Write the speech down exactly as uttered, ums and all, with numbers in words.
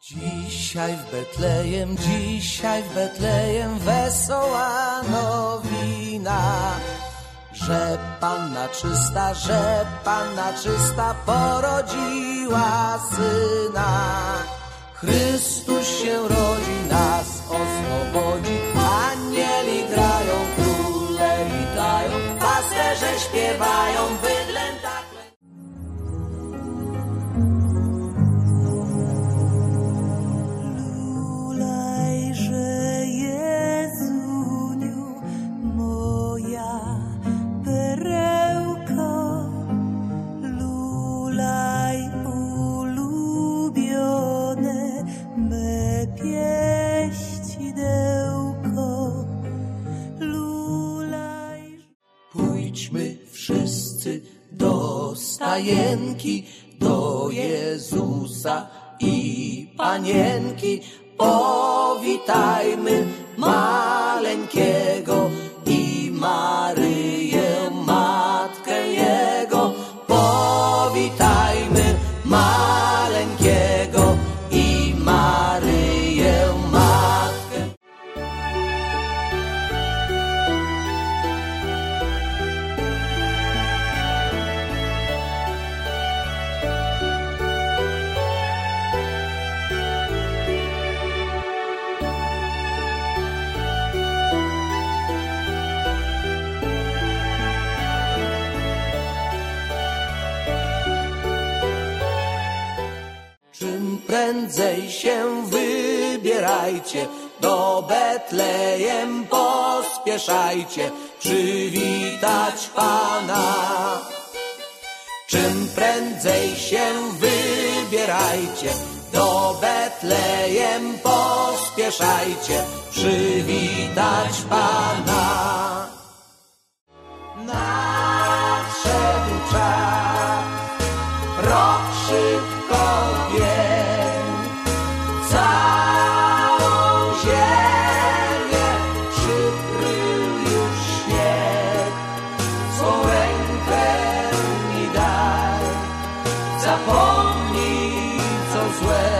Dzisiaj w Betlejem, dzisiaj w Betlejem wesoła nowina, że Panna czysta, że Panna czysta porodziła Syna. Chrystus się rodzi, nas oswobodzi, anieli grają, króle witają, pasterze śpiewają, bydlęta. Pójdźmy wszyscy do stajenki, do Jezusa i Panienki. Powitajmy maleńkiego i Maryję, Matkę Jego. Powitajmy maleńkiego i Maryję, Matkę. Czym prędzej się wybierajcie, do Betlejem pospieszajcie, przywitać Pana. Czym prędzej się wybierajcie, do Betlejem pospieszajcie, przywitać Pana. Nadszedł czas, rok szybko biegł, całą ziemię przykrył już śnieg. Swą rękę mi daj, zapomnij co złe.